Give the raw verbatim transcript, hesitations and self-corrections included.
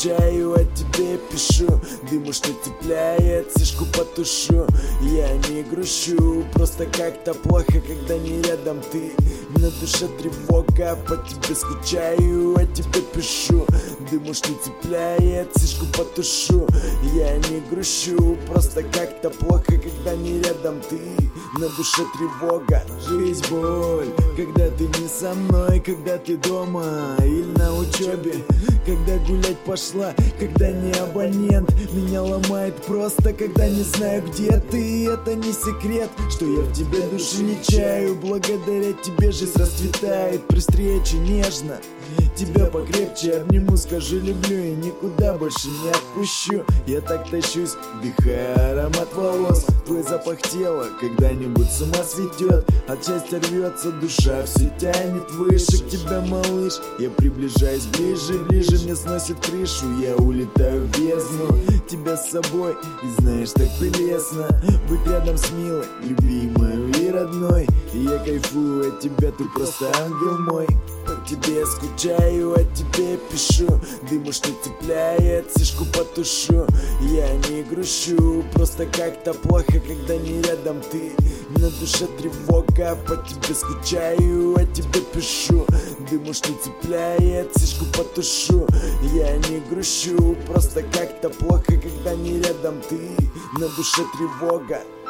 скучаю, о тебе пишу. Дыму, что цепляет, сишку потушу. Я не грущу, просто как-то плохо, когда не рядом ты. На душе тревога, по тебе скучаю, о тебе пишу. Дыму, что цепляет, сишку потушу. Я не грущу, просто как-то плохо, когда не рядом ты. На душе тревога, жизнь боль, когда ты не со мной, когда ты дома или на учебе, когда гулять пошла, когда не абонент. Меня ломает просто, когда не знаю, где ты. Это не секрет, что я в тебе души не чаю. Благодаря тебе жизнь расцветает при встрече нежно. Тебя покрепче обниму, скажу люблю и никуда больше не отпущу. Я так тащусь, вдыхая аромат волос. Твой запах тела когда-нибудь с ума сведет. От счастья рвется душа, все тянет выше к тебе, малыш. Я приближаюсь ближе, ближе, мне сносит крышу. Я улетаю в бездну, тебя с собой. И знаешь, так прелестно быть рядом с милой, любимой и родной. И я кайфую от тебя, ты просто ангел мой. По тебе скучаю, о тебе пишу. Дыму, что цепляет, сишку потушу. Я не грущу, просто как-то плохо, когда не рядом ты. На душе тревога, по тебе скучаю, о тебе пишу. Дыму, что цепляет, сишку потушу. Я не грущу, просто как-то плохо, когда не рядом ты. На душе тревога.